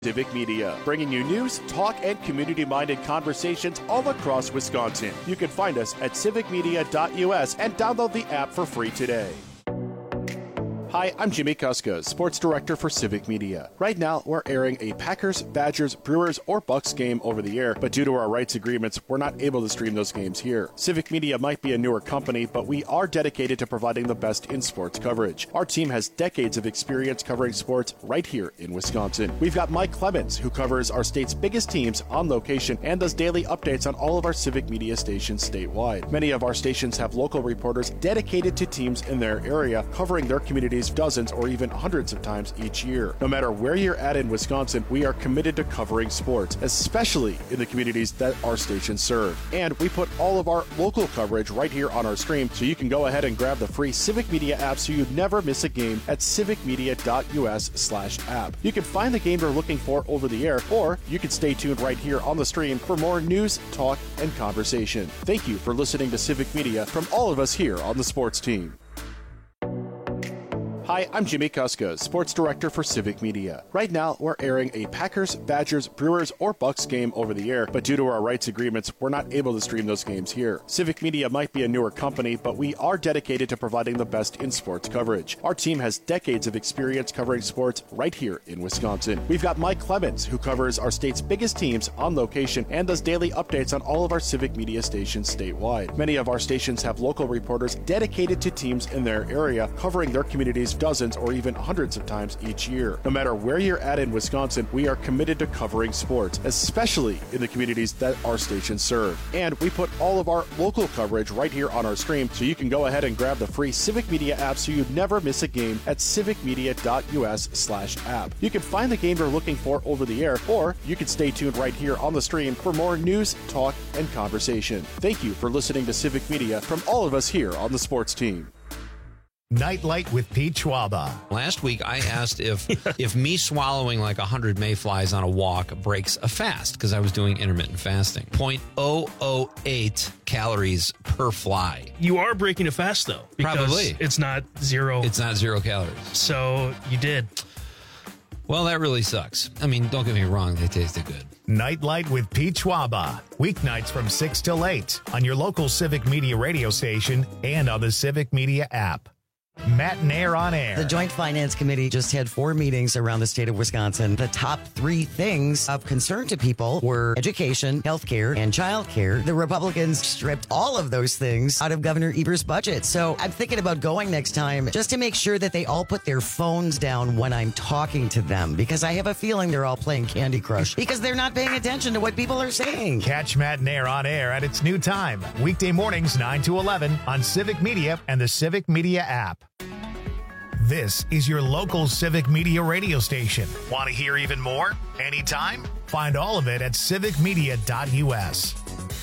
Civic Media, bringing you news, talk, and community-minded conversations all across Wisconsin. You can find us at civicmedia.us and download the app for free today. Hi, I'm Jimmy Kuska, Sports Director for Civic Media. Right now, we're airing a Packers, Badgers, Brewers, or Bucks game over the air, but due to our rights agreements, we're not able to stream those games here. Civic Media might be a newer company, but we are dedicated to providing the best in sports coverage. Our team has decades of experience covering sports right here in Wisconsin. We've got Mike Clemens, who covers our state's biggest teams on location and does daily updates on all of our Civic Media stations statewide. Many of our stations have local reporters dedicated to teams in their area, covering their communities dozens or even hundreds of times each year. No matter where you're at in Wisconsin, we are committed to covering sports, especially in the communities that our stations serve. And we put all of our local coverage right here on our stream, so you can go ahead and grab the free Civic Media app so you never miss a game at civicmedia.us/app. You can find the game you're looking for over the air, or you can stay tuned right here on the stream for more news, talk, and conversation. Thank you for listening to Civic Media from all of us here on the sports team. Hi, I'm Jimmy Kuska, Sports Director for Civic Media. Right now, we're airing a Packers, Badgers, Brewers, or Bucks game over the air, but due to our rights agreements, we're not able to stream those games here. Civic Media might be a newer company, but we are dedicated to providing the best in sports coverage. Our team has decades of experience covering sports right here in Wisconsin. We've got Mike Clemens, who covers our state's biggest teams on location and does daily updates on all of our Civic Media stations statewide. Many of our stations have local reporters dedicated to teams in their area, covering their communities dozens or even hundreds of times each year. No matter where you're at in Wisconsin, we are committed to covering sports, especially in the communities that our stations serve. And we put all of our local coverage right here on our stream, so you can go ahead and grab the free Civic Media app so you never miss a game at civicmedia.us/app. You can find the game you're looking for over the air, or you can stay tuned right here on the stream for more news, talk, and conversation. Thank you for listening to Civic Media from all of us here on the sports team. Nightlight with Pete Schwaba. Last week, I asked if me swallowing like 100 mayflies on a walk breaks a fast, because I was doing intermittent fasting. 0.008 calories per fly. You are breaking a fast, though. Because Probably. It's not zero. It's not 0 calories. So you did. Well, that really sucks. I mean, don't get me wrong, they tasted good. Nightlight with Pete Schwaba. Weeknights from 6 till 8 on your local Civic Media radio station and on the Civic Media app. Matt Nair on air. The Joint Finance Committee just had 4 meetings around the state of Wisconsin. The top 3 things of concern to people were education, healthcare, and childcare. The Republicans stripped all of those things out of Governor Evers' budget. So I'm thinking about going next time just to make sure that they all put their phones down when I'm talking to them, because I have a feeling they're all playing Candy Crush because they're not paying attention to what people are saying. Catch Matt Nair on air at its new time, weekday mornings 9 to 11 on Civic Media and the Civic Media app. This is your local Civic Media radio station. Want to hear even more? Anytime? Find all of it at civicmedia.us.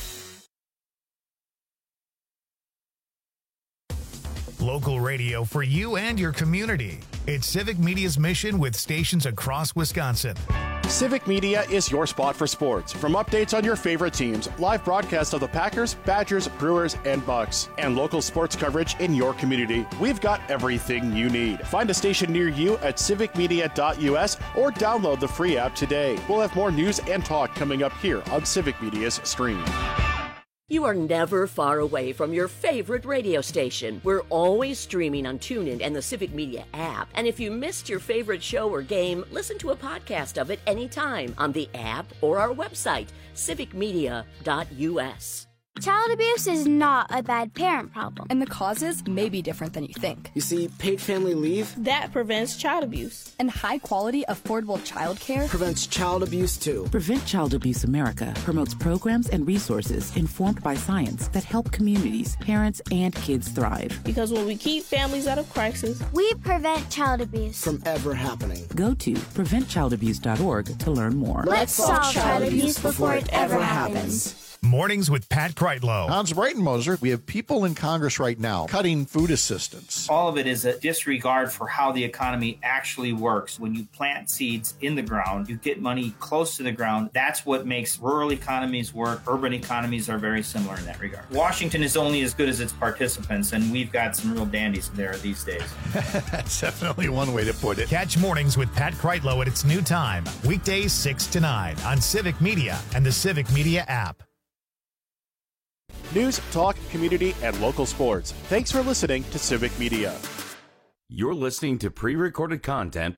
Local radio for you and your community. It's Civic Media's mission with stations across Wisconsin. Civic Media is your spot for sports. From updates on your favorite teams, live broadcasts of the Packers, Badgers, Brewers, and Bucks, and local sports coverage in your community, we've got everything you need. Find a station near you at civicmedia.us or download the free app today. We'll have more news and talk coming up here on Civic Media's stream. You are never far away from your favorite radio station. We're always streaming on TuneIn and the Civic Media app. And if you missed your favorite show or game, listen to a podcast of it anytime on the app or our website, civicmedia.us. Child abuse is not a bad parent problem. And the causes may be different than you think. You see, paid family leave that prevents child abuse. And high-quality, affordable child care prevents child abuse, too. Prevent Child Abuse America promotes programs and resources informed by science that help communities, parents, and kids thrive. Because when we keep families out of crisis, we prevent child abuse from ever happening. Go to preventchildabuse.org to learn more. Let's solve child abuse before it ever happens. Mornings with Pat Kreitlow. Hans Breitenmoser, we have people in Congress right now cutting food assistance. All of it is a disregard for how the economy actually works. When you plant seeds in the ground, you get money close to the ground. That's what makes rural economies work. Urban economies are very similar in that regard. Washington is only as good as its participants, and we've got some real dandies there these days. That's definitely one way to put it. Catch Mornings with Pat Kreitlow at its new time, weekdays 6 to 9 on Civic Media and the Civic Media app. News, talk, community, and local sports. Thanks for listening to Civic Media. You're listening to pre-recorded content.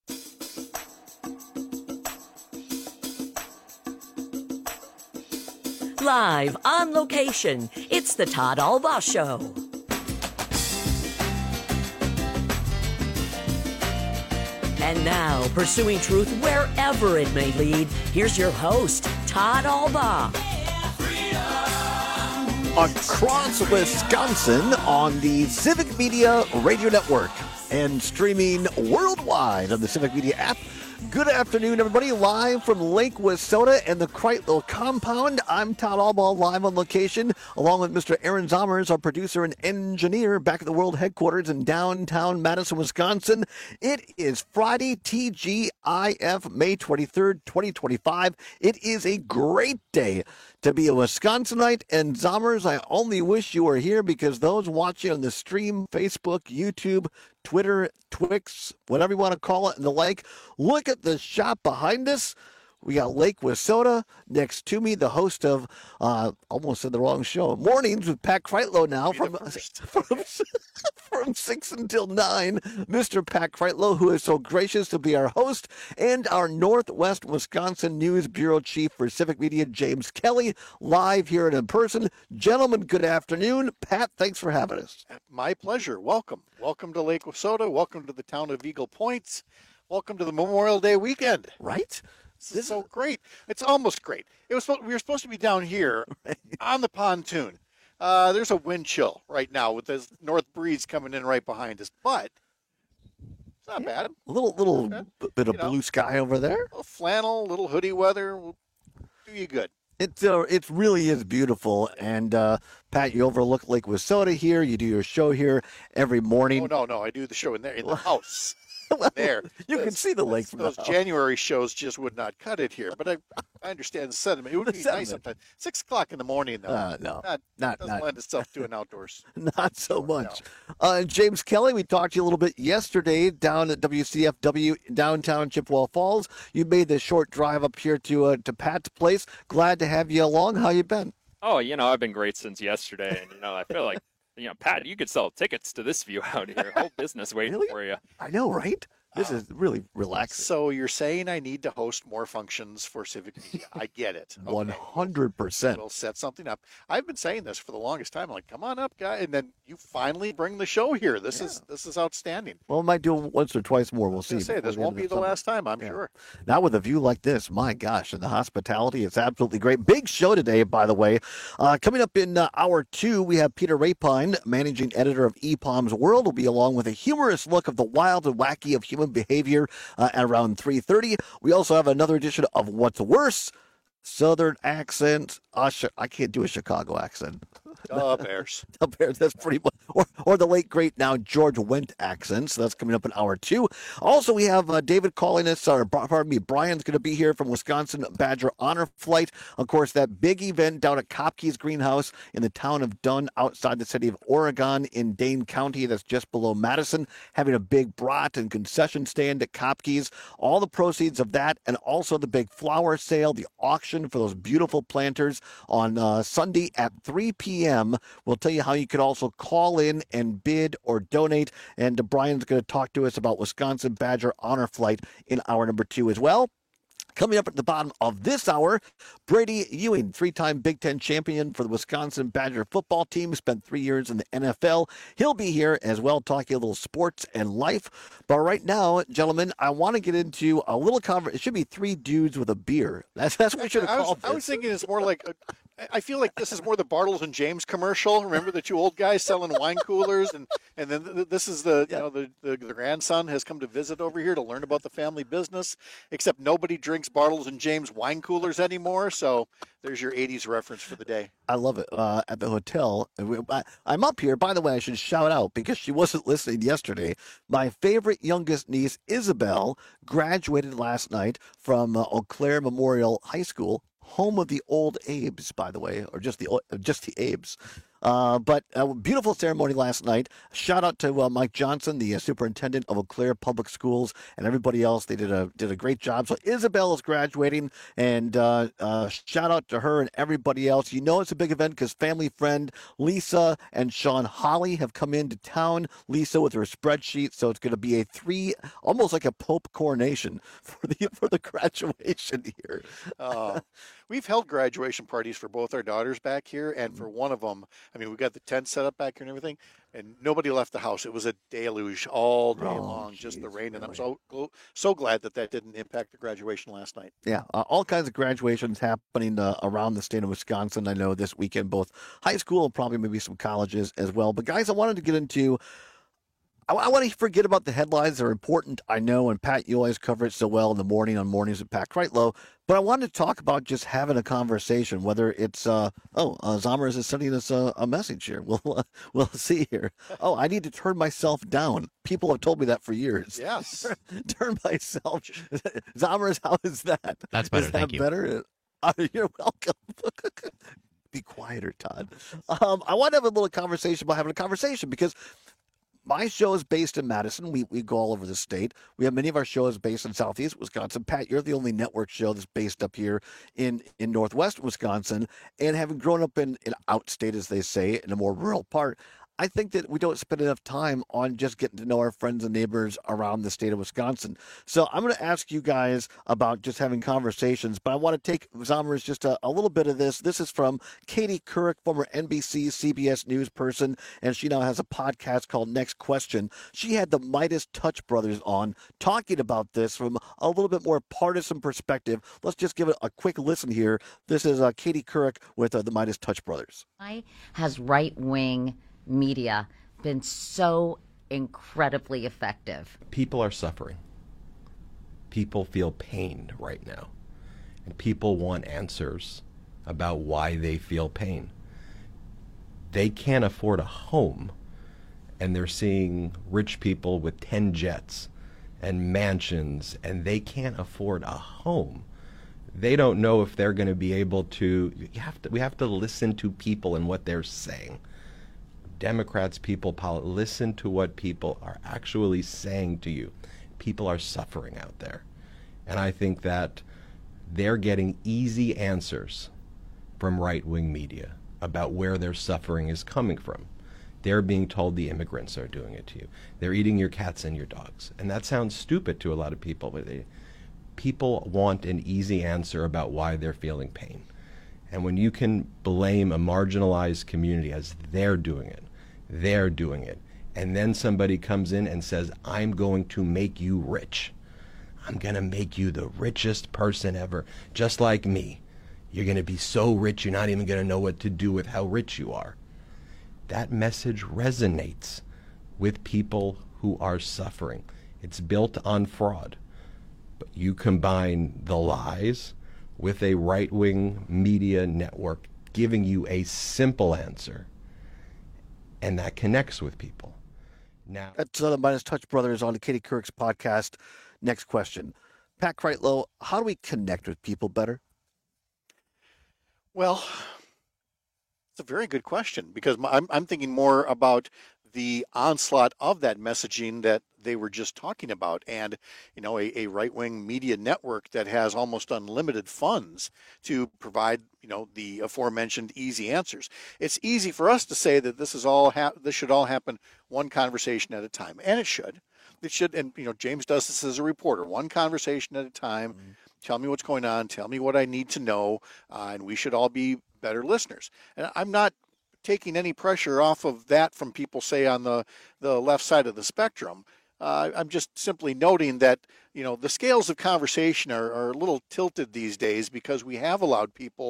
Live on location, it's the Todd Albaugh Show. And now, pursuing truth wherever it may lead, here's your host, Todd Albaugh. Across Wisconsin on the Civic Media Radio Network and streaming worldwide on the Civic Media app. Good afternoon, everybody. Live from Lake Wissota and the Kreitlow compound. I'm Todd Albaugh, live on location, along with Mr. Aaron Zommers, our producer and engineer, back at the world headquarters in downtown Madison, Wisconsin. It is Friday, TGIF, May 23rd, 2025. It is a great day to be a Wisconsinite, and Zommers, I only wish you were here because those watching on the stream, Facebook, YouTube, Twitter, Twix, whatever you want to call it, and the like, look at the shop behind us. We got Lake Wissota next to me, the host of, almost said the wrong show, Mornings with Pat Kreitlow now from 6 until 9. Mr. Pat Kreitlow, who is so gracious to be our host, and our Northwest Wisconsin News Bureau Chief for Civic Media, James Kelly, live here and in person. Gentlemen, good afternoon. Pat, thanks for having us. My pleasure. Welcome. Welcome to Lake Wissota. Welcome to the town of Eagle Points. Welcome to the Memorial Day weekend. Right? This is so great. It's almost great. We were supposed to be down here on the pontoon. There's a wind chill right now with this north breeze coming in right behind us, but it's not bad. A little bit of blue sky over there. A little flannel, little hoodie weather will do you good. It really is beautiful. And, Pat, you overlook Lake Wissota here. You do your show here every morning. Oh, no. I do the show in the house. There. You can see the lake from those January shows just would not cut it here. But I understand the sentiment. It would be nice sometimes. 6 o'clock in the morning, though. No. Doesn't lend itself to an outdoors. Not so much. No. James Kelly, we talked to you a little bit yesterday down at WCFW downtown Chippewa Falls. You made the short drive up here to Pat's place. Glad to have you along. How you been? Oh, I've been great since yesterday. And, I feel like, Pat, you could sell tickets to this view out here. Whole business waiting for you. I know, right? This is really relaxing. So you're saying I need to host more functions for Civic Media. I get it. Okay. 100%. We'll set something up. I've been saying this for the longest time. I'm like, come on up, guy. And then you finally bring the show here. This is outstanding. Well, I might do it once or twice more. We'll see. This won't be the last time, I'm sure. Not with a view like this. My gosh. And the hospitality is absolutely great. Big show today, by the way. Coming up in hour 2, we have Peter Rapine, managing editor of EPOM's World, will be along with a humorous look of the wild and wacky of human behavior at around 3:30. We also have another edition of What's Worse, Southern accent. I can't do a Chicago accent. Bears. The Bears, that's pretty much. Or the late, great now George Wendt accent. So that's coming up in hour 2. Also, we have David calling us, Brian's going to be here from Wisconsin Badger Honor Flight. Of course, that big event down at Kopke's Greenhouse in the town of Dunn outside the city of Oregon in Dane County. That's just below Madison. Having a big brat and concession stand at Kopke's. All the proceeds of that, and also the big flower sale, the auction for those beautiful planters on Sunday at 3 p.m. We'll tell you how you could also call in and bid or donate. And Brian's going to talk to us about Wisconsin Badger Honor Flight in hour number 2 as well. Coming up at the bottom of this hour, Brady Ewing, 3-time Big Ten champion for the Wisconsin Badger football team, spent 3 years in the NFL. He'll be here as well, talking a little sports and life. But right now, gentlemen, I want to get into a little conversation. It should be 3 dudes with a beer. That's what we should have called I was thinking it's more like I feel like this is more the Bartles and James commercial. Remember the two old guys selling wine coolers, and then this is the grandson has come to visit over here to learn about the family business. Except nobody drinks Bartles and James wine coolers anymore. So there's your '80s reference for the day. I love it. At the hotel, I'm up here. By the way, I should shout out because she wasn't listening yesterday. My favorite youngest niece, Isabel, graduated last night from Eau Claire Memorial High School, home of the old Abes, by the way, or just the Abes. But a beautiful ceremony last night. Shout out to Mike Johnson, the superintendent of Eau Claire Public Schools, and everybody else. They did a great job. So Isabel is graduating, and shout out to her and everybody else. You know it's a big event because family friend Lisa and Sean Holly have come into town. Lisa with her spreadsheet, so it's going to be almost like a Pope coronation for the graduation here. We've held graduation parties for both our daughters back here, and for one of them, I mean, we got the tent set up back here and everything, and nobody left the house. It was a deluge all day long, just the rain, and I'm so glad that didn't impact the graduation last night. Yeah, all kinds of graduations happening around the state of Wisconsin. I know this weekend, both high school and probably maybe some colleges as well. But guys, I wanted to get into. I want to forget about the headlines. They're important, I know, and Pat, you always cover it so well in the morning on Mornings with Pat Kreitlow. But I wanted to talk about just having a conversation, whether it's, Zomers is sending us a message here. We'll see here. Oh, I need to turn myself down. People have told me that for years. Yes. Turn myself. Zomers, how is that? That's better, is that thank you. Better? You're welcome. Be quieter, Todd. I want to have a little conversation about having a conversation because my show is based in Madison. We go all over the state. We have many of our shows based in Southeast Wisconsin. Pat, you're the only network show that's based up here in Northwest Wisconsin. And having grown up in outstate, as they say, in a more rural part, I think that we don't spend enough time on just getting to know our friends and neighbors around the state of Wisconsin. So I'm going to ask you guys about just having conversations, but I want to take, Zomers, just a little bit of this. This is from Katie Couric, former NBC, CBS News person, and she now has a podcast called Next Question. She had the Midas Touch brothers on talking about this from a little bit more partisan perspective. Let's just give it a quick listen here. This is Katie Couric with the Midas Touch brothers. Has right-wing media been so incredibly effective? People are suffering. People feel pain right now. And people want answers about why they feel pain. They can't afford a home, and they're seeing rich people with 10 jets and mansions, and they can't afford a home. They don't know if they're going to be able to. We have to listen to people and what they're saying. Democrats, people, listen to what people are actually saying to you. People are suffering out there. And I think that they're getting easy answers from right-wing media about where their suffering is coming from. They're being told the immigrants are doing it to you. They're eating your cats and your dogs. And that sounds stupid to a lot of people, but people want an easy answer about why they're feeling pain. And when you can blame a marginalized community as they're doing it, and then somebody comes in and says, I'm going to make you rich. I'm going to make you the richest person ever, just like me. You're going to be so rich, you're not even going to know what to do with how rich you are. That message resonates with people who are suffering. It's built on fraud. But you combine the lies with a right-wing media network giving you a simple answer, and that connects with people. Now, that's the Midas Touch brothers on the Katie Couric's podcast. Next question. Pat Kreitlow, how do we connect with people better? Well, it's a very good question because I'm thinking more about the onslaught of that messaging that they were just talking about, and a right-wing media network that has almost unlimited funds to provide the aforementioned easy answers. It's easy for us to say that this should all happen one conversation at a time, and it should. And James does this as a reporter, one conversation at a time. Mm-hmm. Tell me what's going on. Tell me what I need to know, and we should all be better listeners. And I'm not taking any pressure off of that from people, say, on the left side of the spectrum. I'm just simply noting that, the scales of conversation are a little tilted these days because we have allowed people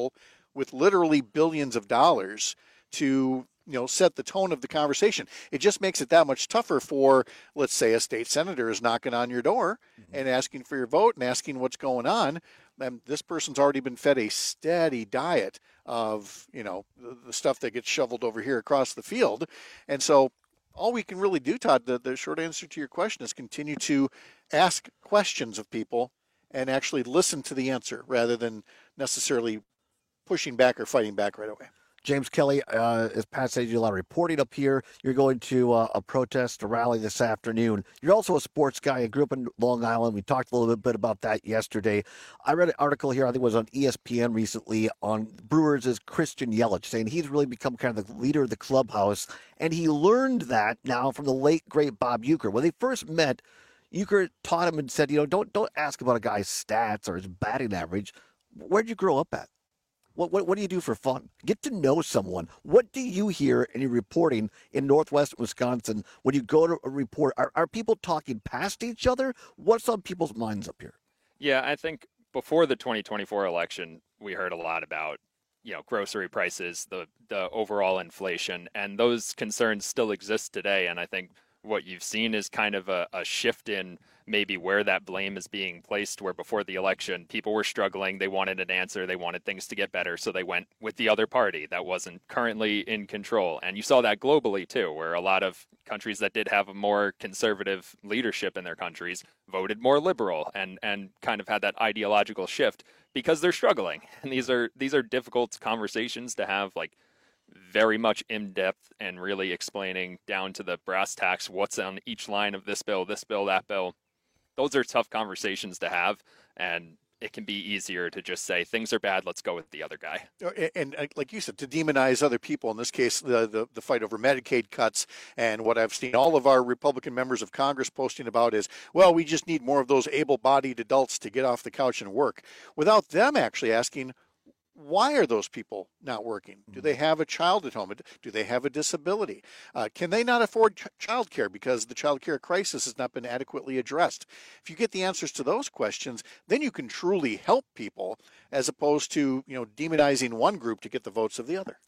with literally billions of dollars to set the tone of the conversation. It just makes it that much tougher for, let's say, a state senator is knocking on your door and asking for your vote and asking what's going on. And this person's already been fed a steady diet of, the stuff that gets shoveled over here across the field. And so all we can really do, Todd, the short answer to your question is continue to ask questions of people and actually listen to the answer rather than necessarily pushing back or fighting back right away. James Kelly, as Pat said, you do a lot of reporting up here. You're going to a protest, a rally this afternoon. You're also a sports guy. You grew up in Long Island. We talked a little bit about that yesterday. I read an article here, I think it was on ESPN recently, on Brewers' Christian Yelich, saying he's really become kind of the leader of the clubhouse. And he learned that now from the late, great Bob Uecker. When they first met, Uecker taught him and said, don't ask about a guy's stats or his batting average. Where'd you grow up at? What do you do for fun? Get to know someone. What do you hear in your reporting in Northwest Wisconsin when you go to a report? Are people talking past each other? What's on people's minds up here? Yeah, I think before the 2024 election, we heard a lot about, grocery prices, the overall inflation, and those concerns still exist today. And I think what you've seen is kind of a shift in maybe where that blame is being placed, where before the election, people were struggling. They wanted an answer. They wanted things to get better. So they went with the other party that wasn't currently in control. And you saw that globally, too, where a lot of countries that did have a more conservative leadership in their countries voted more liberal and kind of had that ideological shift because they're struggling. And these are difficult conversations to have, like, very much in depth and really explaining down to the brass tacks what's on each line of this bill, that bill. Those are tough conversations to have, and it can be easier to just say things are bad, let's go with the other guy. And like you said, to demonize other people, in this case, the fight over Medicaid cuts, and what I've seen all of our Republican members of Congress posting about is, well, we just need more of those able-bodied adults to get off the couch and work, without them actually asking, why are those people not working? Do they have a child at home? Do they have a disability? Can they not afford child care because the child care crisis has not been adequately addressed? If you get the answers to those questions, then you can truly help people as opposed to, demonizing one group to get the votes of the other.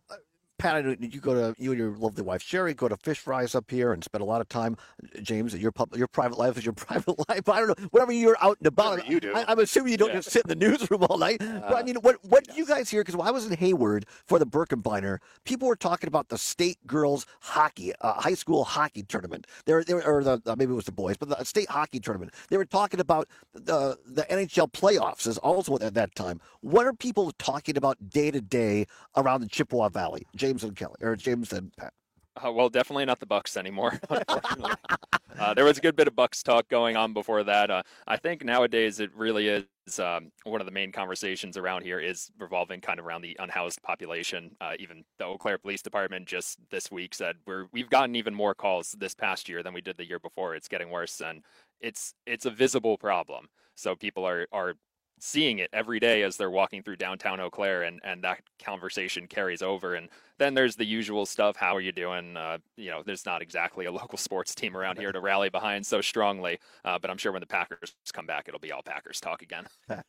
Pat, did you and your lovely wife Sherry go to Fish Fries up here and spend a lot of time? James, your private life is your private life. I don't know. Whatever you're out and about, you do. I'm assuming you don't just sit in the newsroom all night. But I mean, what do you guys hear? Because when I was in Hayward for the Birkenbeiner, people were talking about the state girls hockey, high school hockey tournament. Maybe it was the boys, but the state hockey tournament. They were talking about the NHL playoffs is also at that time. What are people talking about day to day around the Chippewa Valley? James and Pat. Well, definitely not the Bucks anymore, unfortunately. There was a good bit of Bucks talk going on before that. I think nowadays it really is one of the main conversations around here is revolving kind of around the unhoused population. Even the Eau Claire Police Department just this week said we've gotten even more calls this past year than we did the year before. It's getting worse, and it's a visible problem. So people are seeing it every day as they're walking through downtown Eau Claire, and that conversation carries over. And then there's the usual stuff. How are you doing? There's not exactly a local sports team around here to rally behind so strongly. But I'm sure when the Packers come back, it'll be all Packers talk again.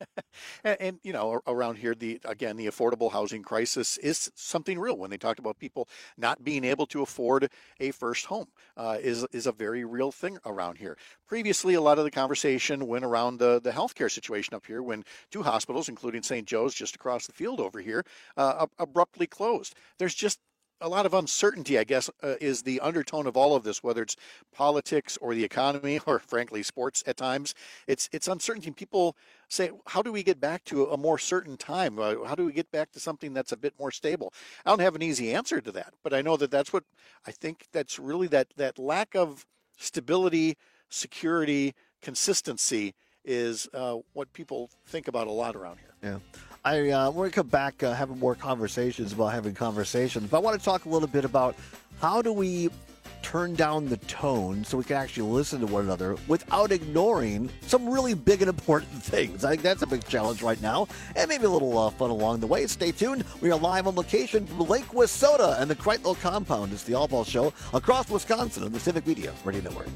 and around here, the affordable housing crisis is something real. When they talked about people not being able to afford a first home, is a very real thing around here. Previously, a lot of the conversation went around the healthcare situation up here when two hospitals, including St. Joe's just across the field over here, abruptly closed. There's just a lot of uncertainty, I guess, is the undertone of all of this, whether it's politics or the economy or, frankly, sports at times. It's uncertainty. People say, how do we get back to a more certain time? How do we get back to something that's a bit more stable? I don't have an easy answer to that, but I know that's what I think that's really that lack of stability, security, consistency is what people think about a lot around here. Yeah. We're going to come back having more conversations about having conversations. But I want to talk a little bit about how do we turn down the tone so we can actually listen to one another without ignoring some really big and important things. I think that's a big challenge right now, and maybe a little fun along the way. Stay tuned. We are live on location from Lake Wissota and the Kreitlow Compound. It's the All Ball Show across Wisconsin on the Civic Media Radio Network.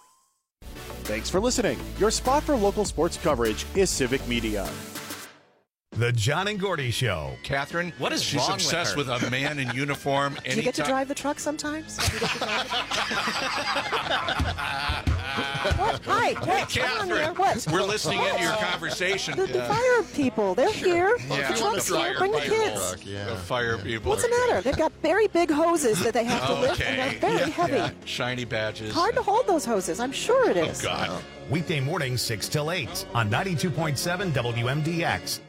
Thanks for listening. Your spot for local sports coverage is Civic Media. The John and Gordy Show. Catherine, what is she's wrong obsessed with with a man in uniform. Do you get to drive the truck sometimes? Do you get to drive it? What? Hi, come on here. What? We're listening into your conversation. The fire people, they're here. Yeah. The truck's here. Bring the kids. The fire people. What's the matter? They've got very big hoses that they have to lift, and they're very heavy. Yeah. Shiny badges. Hard to hold those hoses. I'm sure it is. Oh, God. Weekday mornings 6 till 8 on 92.7 WMDX.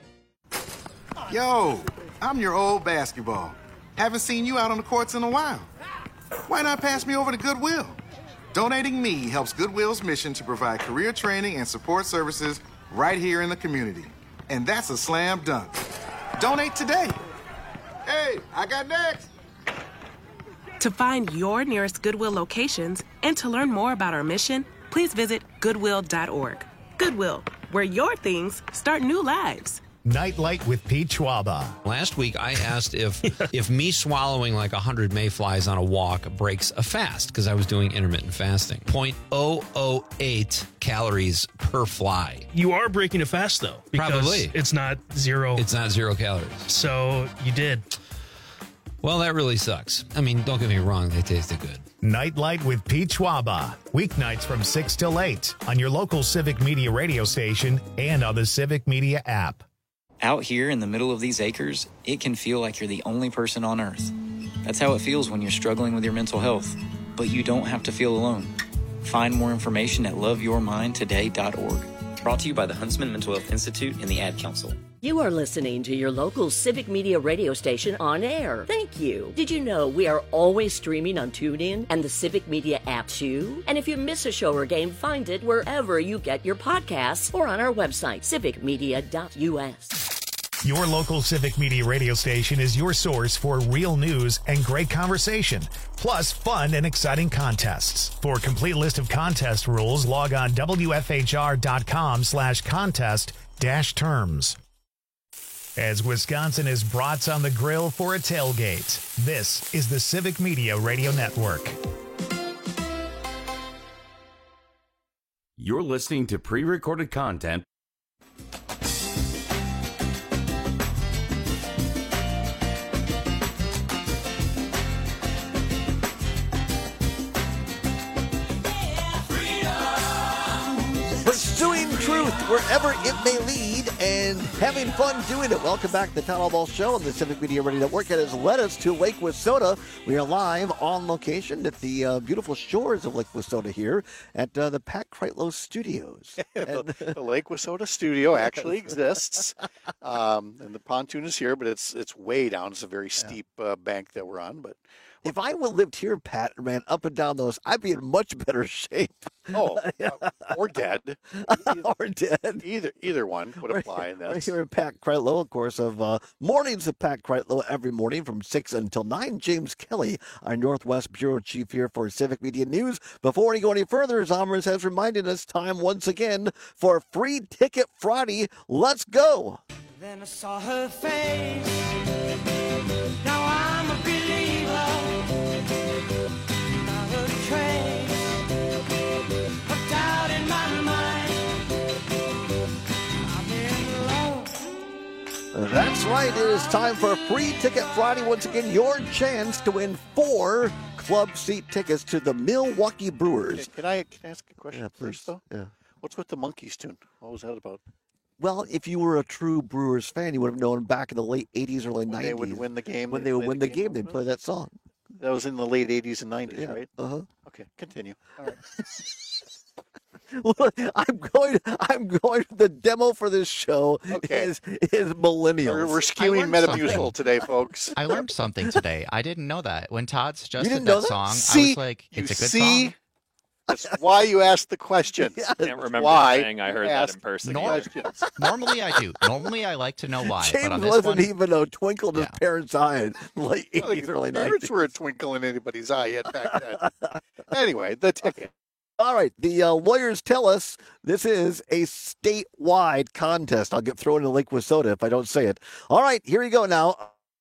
Yo, I'm your old basketball. Haven't seen you out on the courts in a while. Why not pass me over to Goodwill? Donating me helps Goodwill's mission to provide career training and support services right here in the community. And that's a slam dunk. Donate today. Hey, I got next. To find your nearest Goodwill locations and to learn more about our mission, please visit Goodwill.org. Goodwill, where your things start new lives. Nightlight with Pete Schwaba. Last week, I asked if me swallowing like 100 mayflies on a walk breaks a fast, because I was doing intermittent fasting. 0.008 calories per fly. You are breaking a fast, though. Because Probably. It's not zero. It's not 0 calories. So you did. Well, that really sucks. I mean, don't get me wrong, they tasted good. Nightlight with Pete Schwaba. Weeknights from 6 till 8 on your local Civic Media radio station and on the Civic Media app. Out here in the middle of these acres, it can feel like you're the only person on Earth. That's how it feels when you're struggling with your mental health. But you don't have to feel alone. Find more information at loveyourmindtoday.org. Brought to you by the Huntsman Mental Health Institute and the Ad Council. You are listening to your local Civic Media radio station on air. Thank you. Did you know we are always streaming on TuneIn and the Civic Media app too? And if you miss a show or game, find it wherever you get your podcasts or on our website, civicmedia.us. Your local Civic Media radio station is your source for real news and great conversation, plus fun and exciting contests. For a complete list of contest rules, log on wfhr.com/contest-terms. As Wisconsin is brats on the grill for a tailgate, this is the Civic Media Radio Network. You're listening to pre-recorded content. Pursuing truth wherever it may lead and having fun doing it. Welcome back to the Town Hall Ball Show on the Civic Media Radio Network. It has led us to Lake Wissota. We are live on location at the beautiful shores of Lake Wissota here at the Pat Kreitlow Studios. The Lake Wissota studio actually exists, and the pontoon is here, but it's way down. It's a very steep bank that we're on, but. If I would have lived here, Pat, and ran up and down those, I'd be in much better shape. Oh, or dead. Or dead. Either one would apply in that. Right here in Pat Kreitlow, of course, of Mornings of Pat Kreitlow every morning from 6 until 9. James Kelly, our Northwest Bureau Chief here for Civic Media News. Before we go any further, as Amers has reminded us, time once again for Free Ticket Friday. Let's go. Then I saw her face. Now I'm a believer. Not a trace of doubt in my mind. I'm in love. That's right. It is time for Free Ticket Friday. Once again, your chance to win 4 club seat tickets to the Milwaukee Brewers. Can I ask a question first, though? Yeah. What's with the Monkees tune? What was that about? Well, if you were a true Brewers fan, you would have known back in the late 80s, early 90s. They would win the game. When they would win the game, they'd play that song. That was in the late 80s and 90s, right? Uh-huh. Okay, continue. All right. Well, I'm going. The demo for this show is millennials. We're skewing Metamucil today, folks. I learned something today. I didn't know that. When Todd suggested didn't know that that? song, See, I was like, it's a good song. That's why you asked the question. I can't remember why saying I heard that in person. Normally I do. Normally I like to know why. James but on this wasn't one, even a twinkle in his parents' eye in late 80s, early 90s. Parents were a twinkle in anybody's eye yet back then. Anyway, the ticket. All right, the lawyers tell us this is a statewide contest. I'll get thrown into Lake Wissota if I don't say it. All right, here we go now.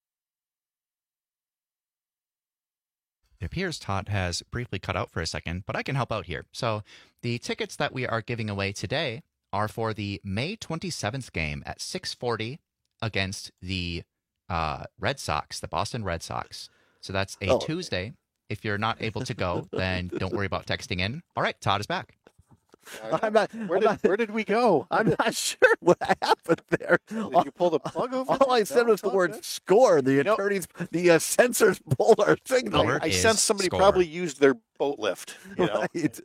It appears Todd has briefly cut out for a second, but I can help out here. So the tickets that we are giving away today are for the May 27th game at 6:40 against the Red Sox, the Boston Red Sox. So that's a Tuesday. If you're not able to go, then don't worry about texting in. All right, Todd is back. Where did we go? I'm not sure what happened there. Did you pull the plug over? All I said was the word "score." The attorneys, the censors pulled our signal. I sensed somebody probably used their boat lift. You know, Right.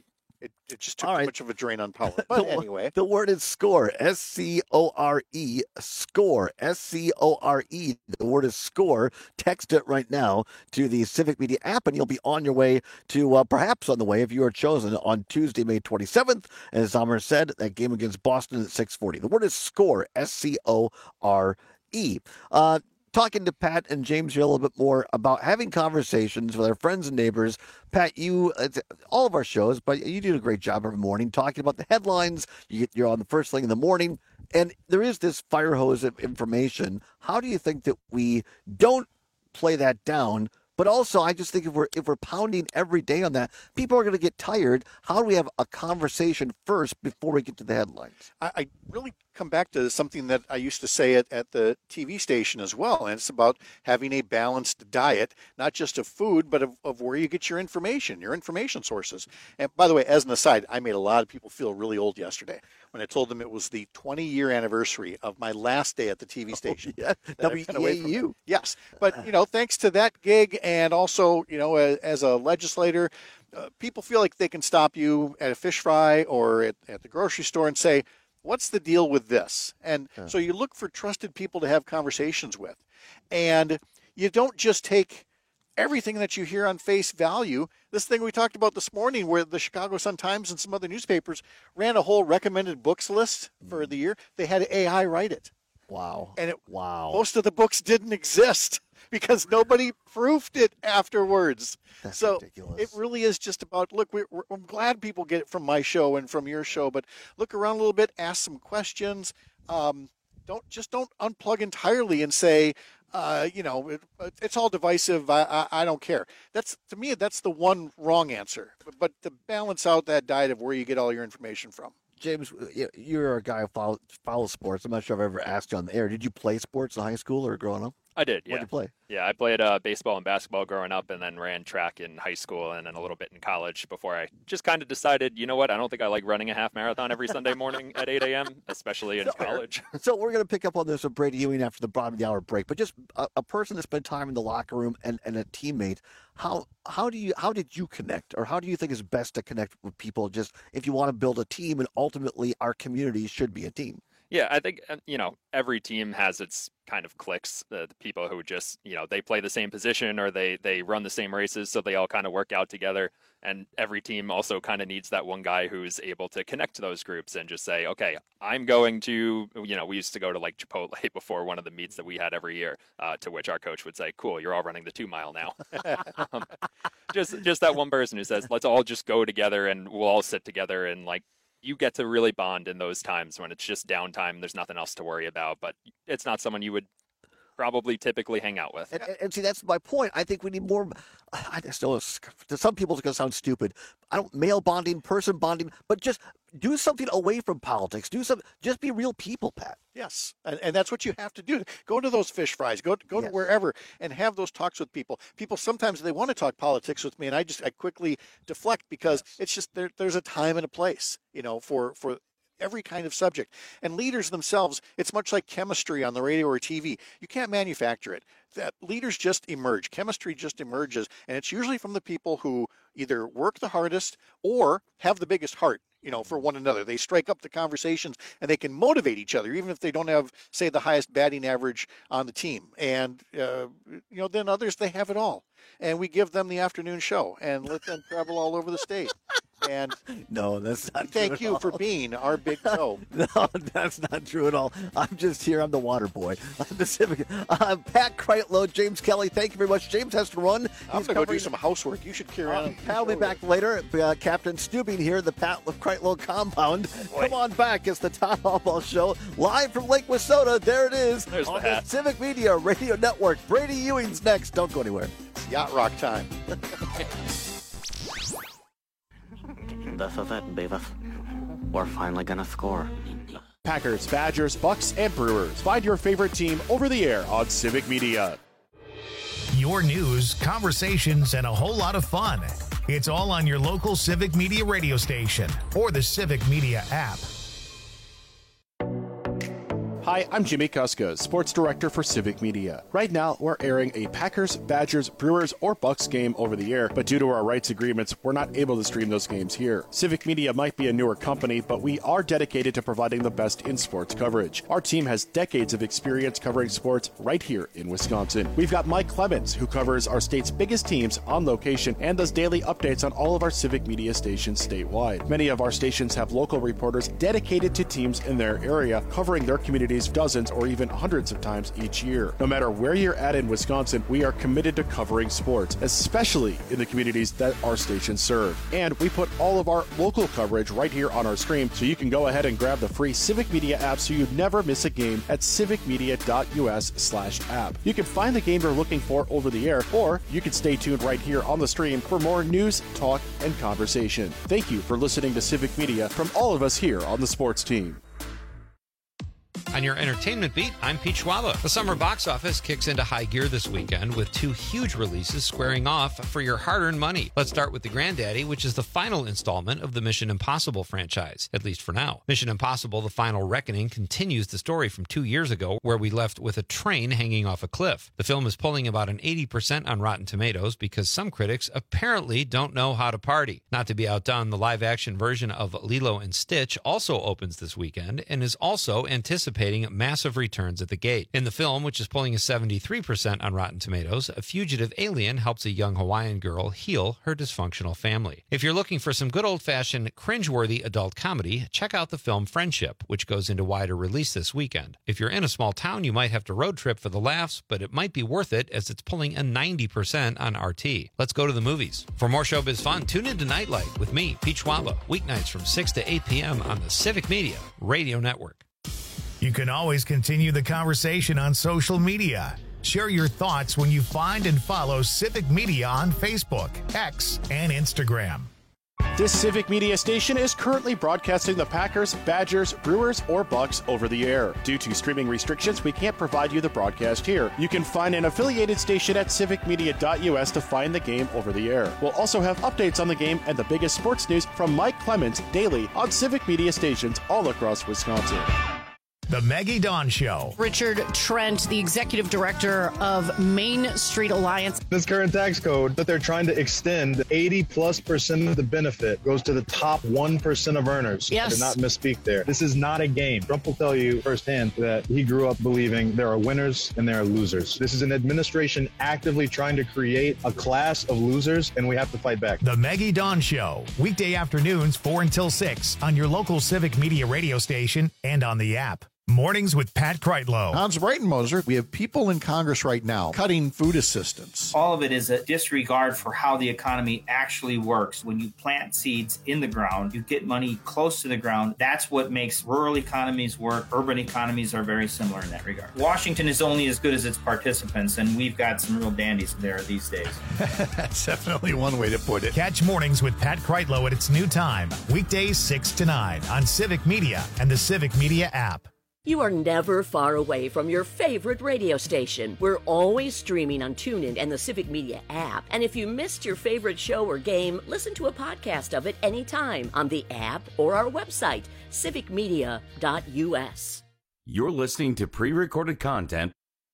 it just took too much of a drain on power. But anyway, the word is score. SCORE. Score. SCORE. The word is score. Text it right now to the Civic Media app, and you'll be on your way to, perhaps on the way, if you are chosen on Tuesday, May 27th. As Amr said, that game against Boston at 6:40. The word is score. SCORE. Talking to Pat and James here a little bit more about having conversations with our friends and neighbors. Pat, all of our shows, but you do a great job every morning talking about the headlines. You're on the first thing in the morning, and there is this fire hose of information. How do you think that we don't play that down? But also, I just think if we're pounding every day on that, people are going to get tired. How do we have a conversation first before we get to the headlines? I really come back to something that I used to say at the TV station as well, and it's about having a balanced diet, not just of food, but of where you get your information sources. And by the way, as an aside, I made a lot of people feel really old yesterday when I told them it was the 20-year anniversary of my last day at the TV station. Yeah, WEAU. Yes, but thanks to that gig, and also as a legislator, people feel like they can stop you at a fish fry or at the grocery store and say, what's the deal with this? And so you look for trusted people to have conversations with. And you don't just take everything that you hear on face value. This thing we talked about this morning where the Chicago Sun-Times and some other newspapers ran a whole recommended books list for the year. They had AI write it. Wow. And wow. Most of the books didn't exist because nobody proofed it afterwards. That's so ridiculous. It really is just about, look, I'm glad people get it from my show and from your show, but look around a little bit, ask some questions. Don't unplug entirely and say, it's all divisive. I don't care. To me, that's the one wrong answer. But to balance out that diet of where you get all your information from. James, you're a guy who follows sports. I'm not sure if I've ever asked you on the air. Did you play sports in high school or growing up? I did, yeah. What did you play? Yeah, I played baseball and basketball growing up, and then ran track in high school and then a little bit in college before I just kind of decided, you know what, I don't think I like running a half marathon every Sunday morning at 8 a.m., especially in college. So we're going to pick up on this with Brady Ewing after the bottom of the hour break, but just a person that spent time in the locker room and a teammate, how did you connect, or how do you think is best to connect with people just if you want to build a team, and ultimately our community should be a team? Yeah, I think, every team has its kind of cliques, the people who just, they play the same position or they run the same races, so they all kind of work out together. And every team also kind of needs that one guy who's able to connect to those groups and just say, okay, I'm going to, we used to go to like Chipotle before one of the meets that we had every year, to which our coach would say, cool, you're all running the 2 mile now. Just that one person who says, let's all just go together and we'll all sit together and you get to really bond in those times when it's just downtime. There's nothing else to worry about, but it's not someone you would probably typically hang out with. And see, that's my point. I think we need more. I just know to some people it's going to sound stupid. Male bonding, person bonding, but just do something away from politics. Just be real people, Pat. Yes, and that's what you have to do. Go to those fish fries. Go to wherever and have those talks with people. People sometimes they want to talk politics with me, and I quickly deflect because it's just there's a time and a place, for every kind of subject. And leaders themselves, it's much like chemistry on the radio or TV. You can't manufacture it. That leaders just emerge. Chemistry just emerges, and it's usually from the people who either work the hardest or have the biggest heart, for one another. They strike up the conversations and they can motivate each other, even if they don't have, say, the highest batting average on the team. And, then others, they have it all. And we give them the afternoon show and let them travel all over the state. And no, that's not thank true you at for all. being our big toe. No, that's not true at all. I'm just here. I'm the water boy. I'm the Civic. Pat Kreitlow, James Kelly, thank you very much. James has to run. I'm going to go do some housework. You should carry on. Pat will be back later. Captain Stubing here, the Pat Kreitlow compound. Come on back. It's the Todd Hallball Show, live from Lake Wissota. There it is. There's on the hat. Civic Media Radio Network. Brady Ewing's next. Don't go anywhere. It's Yacht Rock time. This is it, Beavis. We're finally gonna score. Packers, Badgers, Bucks, and Brewers. Find your favorite team over the air on Civic Media. Your news, conversations, and a whole lot of fun. It's all on your local Civic Media radio station or the Civic Media app. Hi, I'm Jimmy Kuska, Sports Director for Civic Media. Right now, we're airing a Packers, Badgers, Brewers, or Bucks game over the air, but due to our rights agreements, we're not able to stream those games here. Civic Media might be a newer company, but we are dedicated to providing the best in sports coverage. Our team has decades of experience covering sports right here in Wisconsin. We've got Mike Clemens, who covers our state's biggest teams on location and does daily updates on all of our Civic Media stations statewide. Many of our stations have local reporters dedicated to teams in their area, covering their communities dozens or even hundreds of times each year. No matter where you're at in Wisconsin, we are committed to covering sports, especially in the communities that our stations serve. And we put all of our local coverage right here on our stream, so you can go ahead and grab the free Civic Media app so you never miss a game at civicmedia.us/app. You can find the game you're looking for over the air, or you can stay tuned right here on the stream for more news, talk, and conversation. Thank you for listening to Civic Media from all of us here on the sports team. On your entertainment beat, I'm Pete Schwaba. The summer box office kicks into high gear this weekend with two huge releases squaring off for your hard-earned money. Let's start with The Granddaddy, which is the final installment of the Mission Impossible franchise, at least for now. Mission Impossible: The Final Reckoning continues the story from 2 years ago, where we left with a train hanging off a cliff. The film is pulling about an 80% on Rotten Tomatoes because some critics apparently don't know how to party. Not to be outdone, the live-action version of Lilo and Stitch also opens this weekend and is also anticipating massive returns at the gate. In the film, which is pulling a 73% on Rotten Tomatoes, a fugitive alien helps a young Hawaiian girl heal her dysfunctional family. If you're looking for some good old-fashioned, cringeworthy adult comedy, check out the film Friendship, which goes into wider release this weekend. If you're in a small town, you might have to road trip for the laughs, but it might be worth it as it's pulling a 90% on RT. Let's go to the movies. For more showbiz fun, tune in to Nightlight with me, Pete Schwaba, weeknights from 6 to 8 p.m. on the Civic Media Radio Network. You can always continue the conversation on social media. Share your thoughts when you find and follow Civic Media on Facebook, X, and Instagram. This Civic Media station is currently broadcasting the Packers, Badgers, Brewers, or Bucks over the air. Due to streaming restrictions, we can't provide you the broadcast here. You can find an affiliated station at civicmedia.us to find the game over the air. We'll also have updates on the game and the biggest sports news from Mike Clemens daily on Civic Media stations all across Wisconsin. The Maggie Dawn Show. Richard Trent, the executive director of Main Street Alliance. This current tax code that they're trying to extend, 80+% of the benefit goes to the top 1% of earners. Yes. I did not misspeak there. This is not a game. Trump will tell you firsthand that he grew up believing there are winners and there are losers. This is an administration actively trying to create a class of losers, and we have to fight back. The Maggie Dawn Show, weekday afternoons 4 until 6 on your local Civic Media radio station and on the app. Mornings with Pat Kreitlow. Hans Breitenmoser, we have people in Congress right now cutting food assistance. All of it is a disregard for how the economy actually works. When you plant seeds in the ground, you get money close to the ground. That's what makes rural economies work. Urban economies are very similar in that regard. Washington is only as good as its participants, and we've got some real dandies there these days. That's definitely one way to put it. Catch Mornings with Pat Kreitlow at its new time, weekdays 6 to 9 on Civic Media and the Civic Media app. You are never far away from your favorite radio station. We're always streaming on TuneIn and the Civic Media app. And if you missed your favorite show or game, listen to a podcast of it anytime on the app or our website, civicmedia.us. You're listening to pre-recorded content.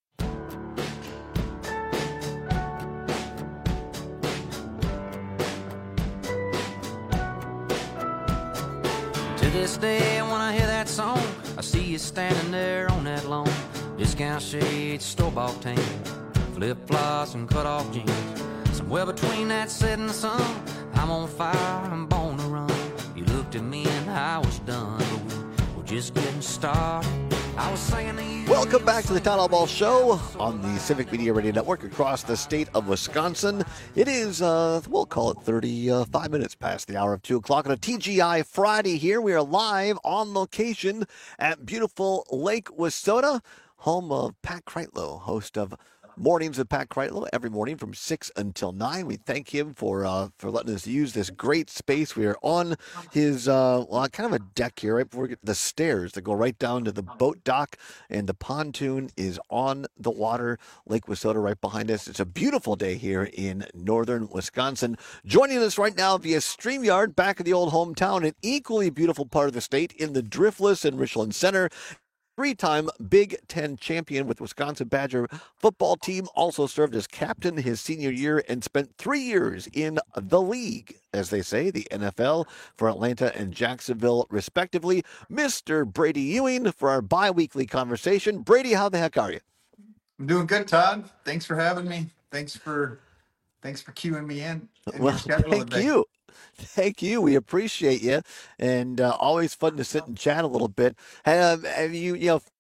To this day, when I hear that song, I see you standing there on that lawn. Discount shades, store-bought tan, flip-flops and cut-off jeans. Somewhere between that set and the sun, I'm on fire, I'm born to run. You looked at me and I was done, but we're just getting started. I was singing to you. Welcome back to the Town Hall Ball Show on the Civic Media Radio Network across the state of Wisconsin. It is, we'll call it 35 minutes past the hour of 2 o'clock on a TGI Friday here. We are live on location at beautiful Lake Wissota, home of Pat Kreitlow, host of Mornings with Pat Kreitlow every morning from 6 until 9. We thank him for letting us use this great space. We are on his, kind of a deck here, right before we get the stairs that go right down to the boat dock, and the pontoon is on the water, Lake Wissota right behind us. It's a beautiful day here in northern Wisconsin. Joining us right now via StreamYard, back in the old hometown, an equally beautiful part of the state in the Driftless and Richland Center. Three-time Big Ten champion with Wisconsin Badger football team, also served as captain his senior year and spent 3 years in the league, as they say, the NFL, for Atlanta and Jacksonville, respectively. Mr. Brady Ewing for our bi-weekly conversation. Brady, how the heck are you? I'm doing good, Todd. Thanks for having me. Thanks for queuing me in. Well, thank you. Thank you. We appreciate you, and always fun to sit and chat a little bit. Have you,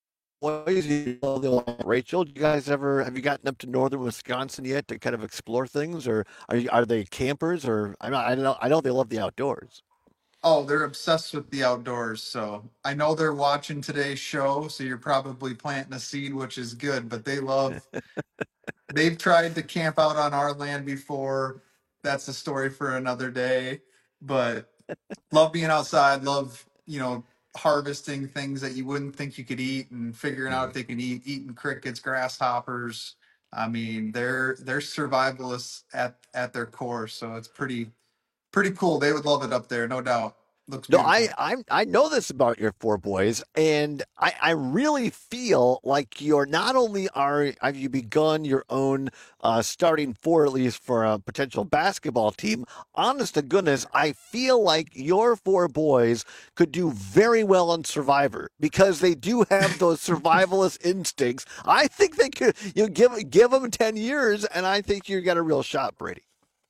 Rachel, do you guys have you gotten up to northern Wisconsin yet to kind of explore things, or are they campers, or I know they love the outdoors. Oh, they're obsessed with the outdoors. So I know they're watching today's show. So you're probably planting a seed, which is good. But they've tried to camp out on our land before. That's a story for another day. But love being outside. Love, harvesting things that you wouldn't think you could eat and figuring out if they can eating crickets, grasshoppers. I mean, they're survivalists at their core. So it's pretty cool. They would love it up there, no doubt. Looks No, beautiful. I know this about your four boys, and I really feel like you're not only have you begun your own starting four, at least for a potential basketball team. Honest to goodness, I feel like your four boys could do very well on Survivor because they do have those survivalist instincts. I think they could. You give them 10 years, and I think you got a real shot, Brady.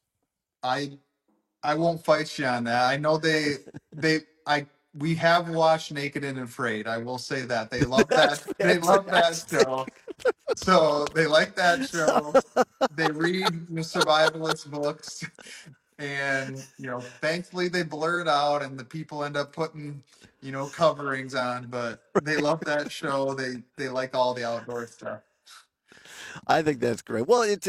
I won't fight you on that. I know we have watched Naked and Afraid. I will say that. They love that. They love that show. So they like that show. They read the survivalist books. And, thankfully they blur it out and the people end up putting, coverings on. But they love that show. They like all the outdoor stuff. I think that's great. Well, it's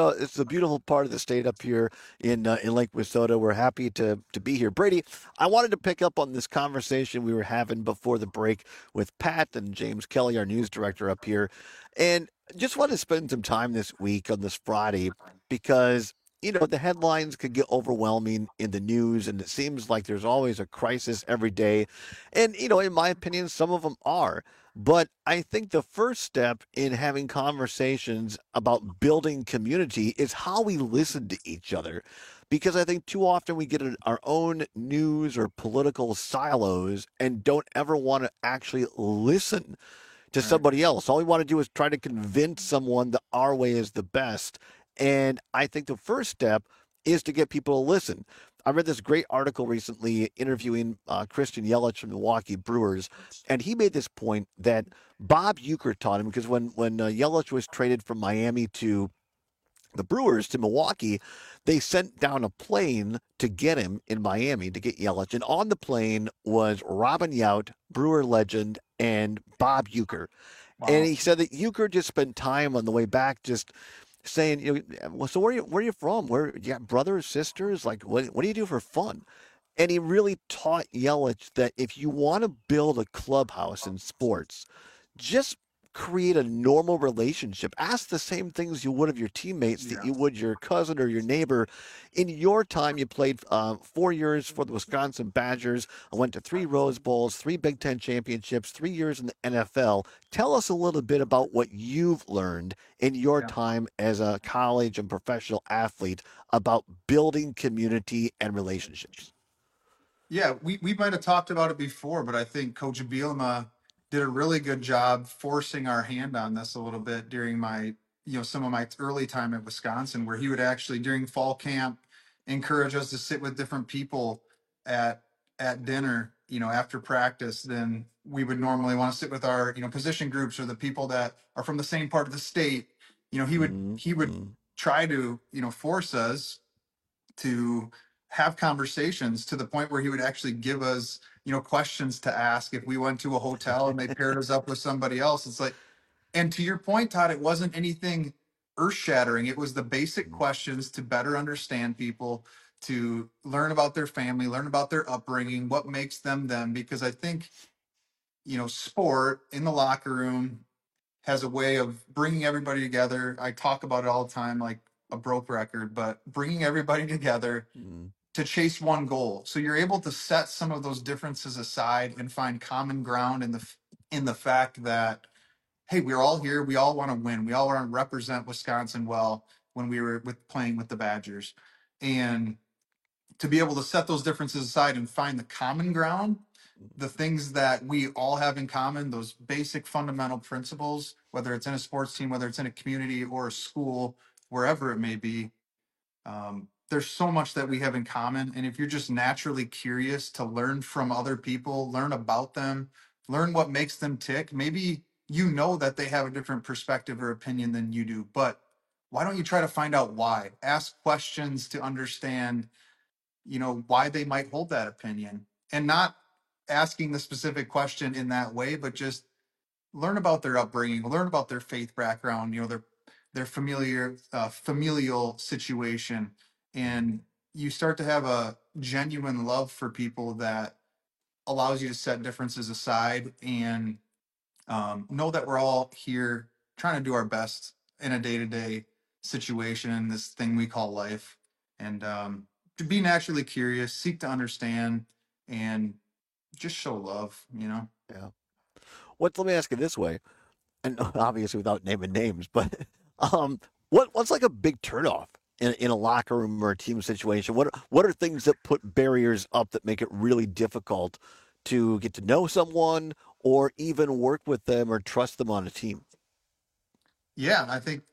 a beautiful part of the state up here in Lake Wissota. We're happy to be here. Brady, I wanted to pick up on this conversation we were having before the break with Pat and James Kelly, our news director up here, and just want to spend some time this week on this Friday because the headlines could get overwhelming in the news, and it seems like there's always a crisis every day. And, in my opinion, some of them are. But I think the first step in having conversations about building community is how we listen to each other. Because I think too often we get in our own news or political silos and don't ever want to actually listen to somebody else. All we want to do is try to convince someone that our way is the best. And I think the first step is to get people to listen. I read this great article recently interviewing Christian Yelich from the Milwaukee Brewers, and he made this point that Bob Uecker taught him because when Yelich was traded from Miami to the Brewers to Milwaukee, they sent down a plane to get him in Miami to get Yelich, and on the plane was Robin Yount, Brewer legend, and Bob Uecker. Wow. And he said that Uecker just spent time on the way back just saying, so where are you from? Where you got brothers, sisters? Like, what do you do for fun? And he really taught Yelich that if you want to build a clubhouse in sports, just create a normal relationship. Ask the same things you would of your teammates that you would your cousin or your neighbor. In your time, you played 4 years for the Wisconsin Badgers. I went to 3 Rose Bowls, 3 Big Ten championships, 3 years in the NFL. Tell us a little bit about what you've learned in your time as a college and professional athlete about building community and relationships. Yeah, we might have talked about it before, but I think Coach Bielema did a really good job forcing our hand on this a little bit during my, some of my early time at Wisconsin, where he would actually during fall camp encourage us to sit with different people at dinner, after practice. Then we would normally want to sit with our, position groups or the people that are from the same part of the state. He would try to, force us to have conversations to the point where he would actually give us, questions to ask if we went to a hotel and they paired us up with somebody else. It's like, and to your point, Todd, it wasn't anything earth shattering. It was the basic questions to better understand people, to learn about their family, learn about their upbringing, what makes them them. Because I think, sport in the locker room has a way of bringing everybody together. I talk about it all the time, like a broke record, but bringing everybody together to chase one goal. So you're able to set some of those differences aside and find common ground in the fact that, hey, we're all here. We all want to win. We all want to represent Wisconsin well when we were playing with the Badgers. And to be able to set those differences aside and find the common ground, the things that we all have in common, those basic fundamental principles, whether it's in a sports team, whether it's in a community or a school, wherever it may be, there's so much that we have in common. And if you're just naturally curious to learn from other people, learn about them, learn what makes them tick, maybe that they have a different perspective or opinion than you do, but why don't you try to find out why? Ask questions to understand, why they might hold that opinion, and not asking the specific question in that way, but just learn about their upbringing, learn about their faith background, their familial situation, and you start to have a genuine love for people that allows you to set differences aside and know that we're all here trying to do our best in a day-to-day situation in this thing we call life, and to be naturally curious, seek to understand, and just show love. Yeah. Let me ask you this way, and obviously without naming names, but what's like a big turnoff in a locker room or a team situation? What are things that put barriers up that make it really difficult to get to know someone or even work with them or trust them on a team? Yeah, I think,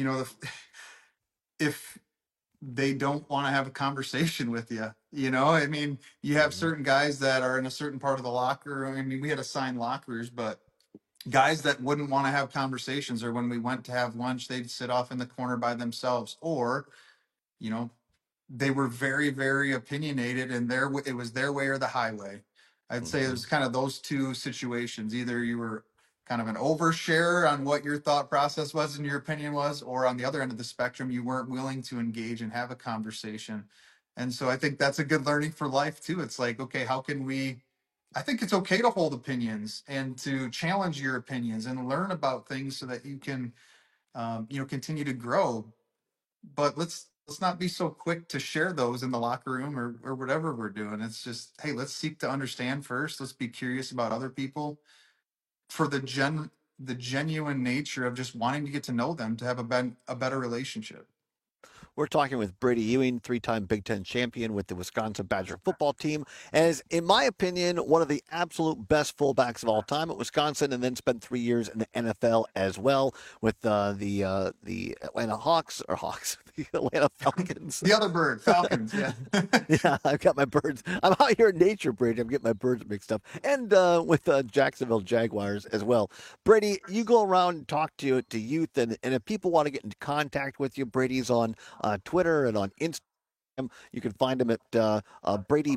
if they don't want to have a conversation with you, I mean, you have certain guys that are in a certain part of the locker room. I mean, we had assigned lockers, but guys that wouldn't want to have conversations, or when we went to have lunch, they'd sit off in the corner by themselves, or, they were very, very opinionated, and it was their way or the highway. I'd say it was kind of those two situations. Either you were kind of an overshare on what your thought process was and your opinion was, or on the other end of the spectrum, you weren't willing to engage and have a conversation. And so I think that's a good learning for life too. It's like, okay, I think it's okay to hold opinions and to challenge your opinions and learn about things so that you can, continue to grow. But let's not be so quick to share those in the locker room or whatever we're doing. It's just, hey, let's seek to understand first. Let's be curious about other people for the genuine nature of just wanting to get to know them, to have a better relationship. We're talking with Brady Ewing, three-time Big Ten champion with the Wisconsin Badger football team, and is, in my opinion, one of the absolute best fullbacks of all time at Wisconsin, and then spent 3 years in the NFL as well with the Atlanta the Atlanta Falcons. The other bird, Falcons, yeah. Yeah, I've got my birds. I'm out here in nature, Brady. I'm getting my birds mixed up. And with Jacksonville Jaguars as well. Brady, you go around and talk to youth, and if people want to get in contact with you, Brady's on Twitter and on Instagram. You can find him at Brady,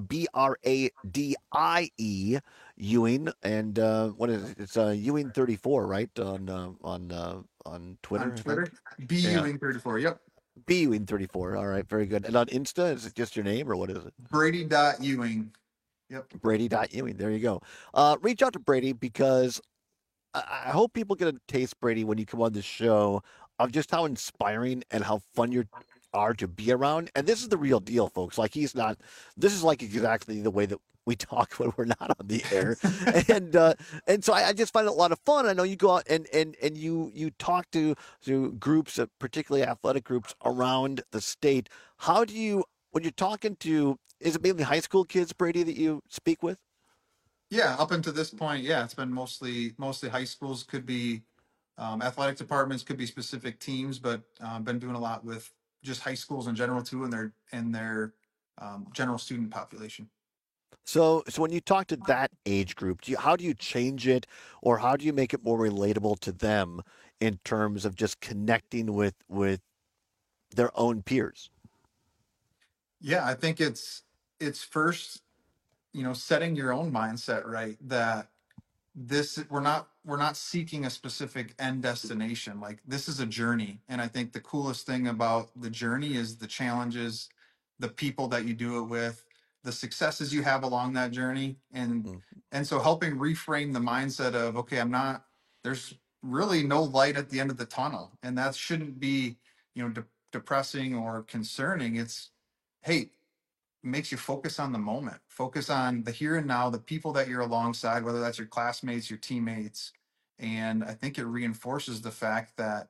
Bradie Ewing, and what is it? It's Ewing34, right? On Twitter. On Twitter, Ewing34. Yep. Ewing34. All right, very good. And on Insta, is it just your name or what is it? Brady.Ewing. Yep. Brady.Ewing. There you go. Reach out to Brady, because I hope people get a taste, Brady, when you come on the show, of just how inspiring and how fun you are to be around. And this is the real deal, folks. Like, this is like exactly the way that we talk when we're not on the air. and so I just find it a lot of fun. I know you go out and you talk to groups, particularly athletic groups around the state. How do you, when you're talking to, is it mainly high school kids, Brady, that you speak with? Yeah, up until this point, yeah, it's been mostly high schools. Could be athletic departments, could be specific teams, but been doing a lot with just high schools in general too, and their general student population. So when you talk to that age group, how do you change it, or how do you make it more relatable to them in terms of just connecting with their own peers? Yeah, I think it's first, setting your own mindset right, that we're not not seeking a specific end destination. Like, this is a journey. And I think the coolest thing about the journey is the challenges, the people that you do it with, the successes you have along that journey. And so helping reframe the mindset of, okay, there's really no light at the end of the tunnel. And that shouldn't be, depressing or concerning. It's, hey, makes you focus on the moment, focus on the here and now, the people that you're alongside, whether that's your classmates, your teammates. And I think it reinforces the fact that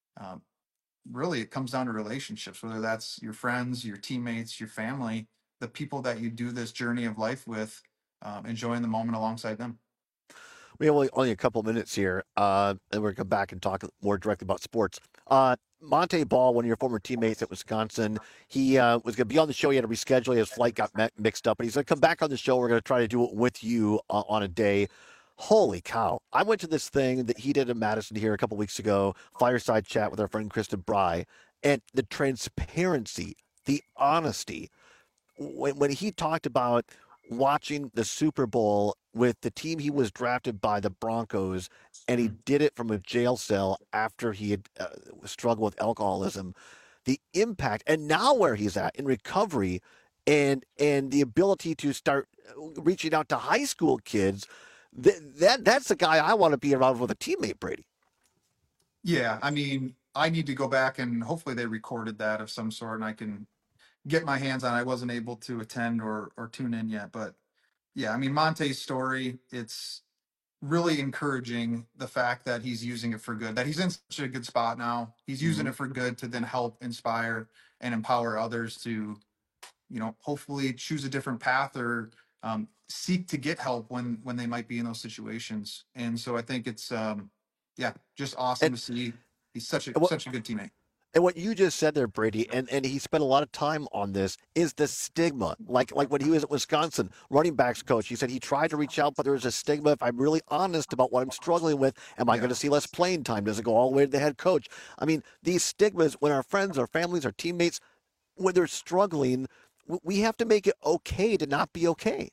really it comes down to relationships, whether that's your friends, your teammates, your family, the people that you do this journey of life with, enjoying the moment alongside them. We have only a couple minutes here, and we're going to come back and talk more directly about sports. Monte Ball, one of your former teammates at Wisconsin, he was going to be on the show. He had to reschedule. His flight got mixed up, but he's going to come back on the show. We're going to try to do it with you on a day. Holy cow. I went to this thing that he did in Madison here a couple weeks ago, fireside chat with our friend Kristen Bry, and the transparency, the honesty. When he talked about watching the Super Bowl with the team he was drafted by, the Broncos, and he did it from a jail cell after he had struggled with alcoholism, the impact, and now where he's at in recovery, and the ability to start reaching out to high school kids, that's the guy I want to be around with a teammate, Brady. Yeah, I mean, I need to go back and hopefully they recorded that of some sort and I can get my hands on it. I wasn't able to attend or tune in yet, but yeah, I mean, Monte's story, it's really encouraging, the fact that he's using it for good, that he's in such a good spot now. He's using it for good to then help inspire and empower others to, hopefully choose a different path or seek to get help when they might be in those situations. And so I think it's, just awesome to see. He's such a good teammate. And what you just said there, Brady, and he spent a lot of time on this, is the stigma. Like when he was at Wisconsin, running backs coach, he said he tried to reach out, but there was a stigma. If I'm really honest about what I'm struggling with, am I going to see less playing time? Does it go all the way to the head coach? I mean, these stigmas, when our friends, our families, our teammates, when they're struggling, we have to make it okay to not be okay.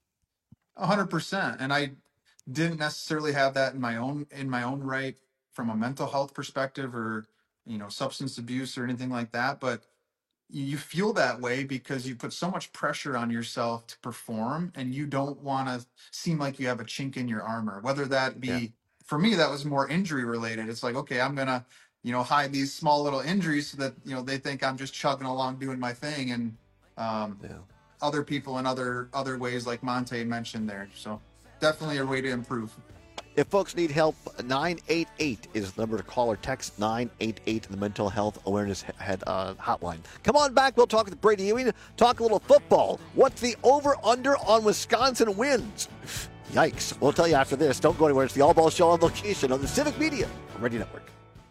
100%. And I didn't necessarily have that in my own right from a mental health perspective or substance abuse or anything like that. But you feel that way because you put so much pressure on yourself to perform and you don't want to seem like you have a chink in your armor, whether that be, for me, that was more injury related. It's like, okay, I'm going to, hide these small little injuries so that, they think I'm just chugging along doing my thing. And other people in other ways like Monte mentioned there. So definitely a way to improve. If folks need help, 988 is the number to call or text 988, the Mental Health Awareness Hotline. Come on back. We'll talk with Brady Ewing, talk a little football. What's the over-under on Wisconsin wins? Yikes. We'll tell you after this. Don't go anywhere. It's the All Ball Show on location on the Civic Media Radio Network.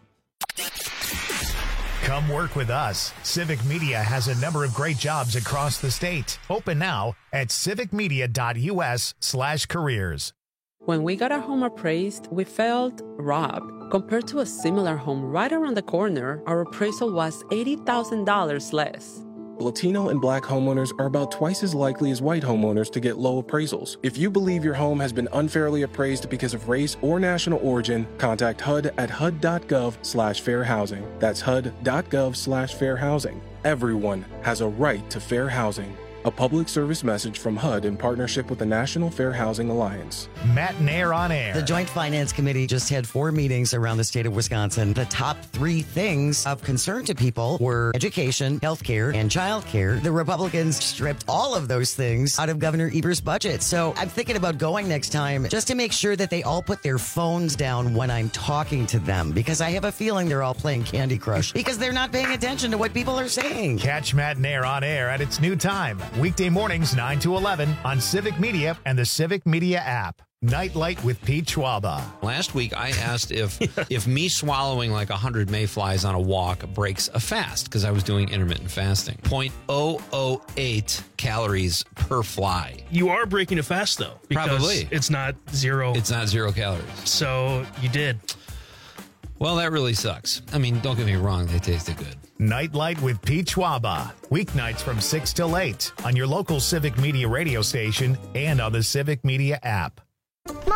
Come work with us. Civic Media has a number of great jobs across the state. Open now at civicmedia.us/careers. When we got our home appraised, we felt robbed. Compared to a similar home right around the corner, our appraisal was $80,000 less. Latino and Black homeowners are about twice as likely as white homeowners to get low appraisals. If you believe your home has been unfairly appraised because of race or national origin, contact HUD at hud.gov/fair housing. That's hud.gov/fair housing. Everyone has a right to fair housing. A public service message from HUD in partnership with the National Fair Housing Alliance. Matt Nair on air. The Joint Finance Committee just had 4 meetings around the state of Wisconsin. The top 3 things of concern to people were education, healthcare, and childcare. The Republicans stripped all of those things out of Governor Eber's budget. So I'm thinking about going next time just to make sure that they all put their phones down when I'm talking to them, because I have a feeling they're all playing Candy Crush because they're not paying attention to what people are saying. Catch Matt Nair on air at its new time. Weekday mornings 9 to 11 on Civic Media and the Civic Media app. Nightlight with Pete Schwaba. Last week, I asked if me swallowing like 100 mayflies on a walk breaks a fast, because I was doing intermittent fasting. 0.008 calories per fly. You are breaking a fast, though. Because Probably. It's not 0. It's not 0 calories. So you did. Well, that really sucks. I mean, don't get me wrong. They tasted good. Nightlight with Pete Schwaba. Weeknights from 6 till 8 on your local Civic Media radio station and on the Civic Media app. Mom,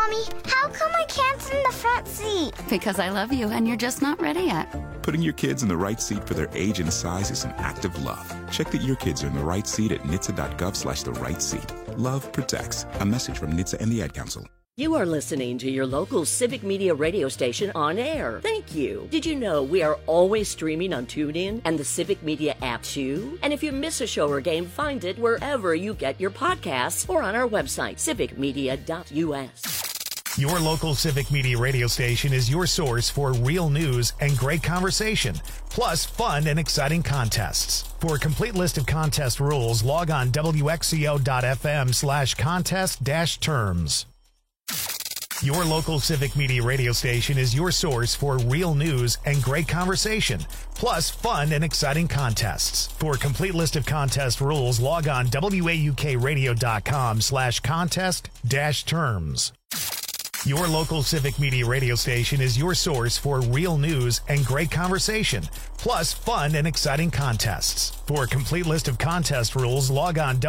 Mommy, how come I can't sit in the front seat? Because I love you and you're just not ready yet. Putting your kids in the right seat for their age and size is an act of love. Check that your kids are in the right seat at nhtsa.gov/the right seat. Love protects. A message from NHTSA and the Ad Council. You are listening to your local Civic Media radio station on air. Thank you. Did you know we are always streaming on TuneIn and the Civic Media app too? And if you miss a show or game, find it wherever you get your podcasts or on our website, civicmedia.us. Your local Civic Media radio station is your source for real news and great conversation, plus fun and exciting contests. For a complete list of contest rules, log on wxco.fm/contest-terms. Your local Civic Media radio station is your source for real news and great conversation, plus fun and exciting contests. For a complete list of contest rules, log on waukradio.com/contest-terms. Your local Civic Media radio station is your source for real news and great conversation, plus fun and exciting contests. For a complete list of contest rules, log on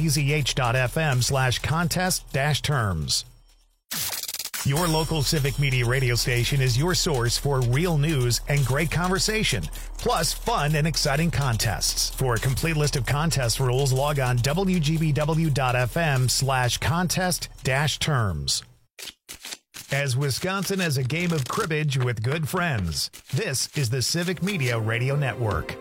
wbzh.fm/contest-terms. Your local Civic Media radio station is your source for real news and great conversation, plus fun and exciting contests. For a complete list of contest rules, log on wgbw.fm/contest-terms. As Wisconsin has a game of cribbage with good friends, this is the Civic Media Radio Network.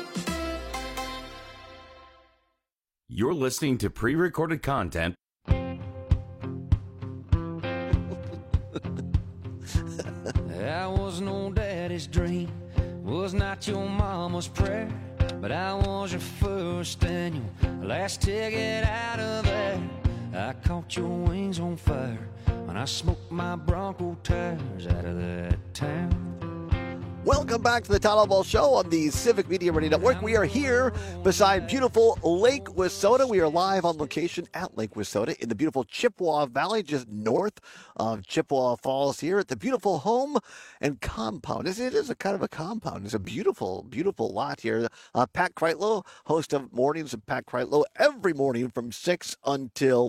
You're listening to pre-recorded content. I was no daddy's dream, was not your mama's prayer, but I was your first and your last ticket out of there. I caught your wings on fire when I smoked my Bronco tires out of that town. Welcome back to the Tyler Ball Show on the Civic Media Radio Network. We are here beside beautiful Lake Wissota. We are live on location at Lake Wissota in the beautiful Chippewa Valley, just north of Chippewa Falls here at the beautiful home and compound. It is a kind of a compound. It's a beautiful, beautiful lot here. Pat Kreitlow, host of Mornings with Pat Kreitlow, every morning from 6 until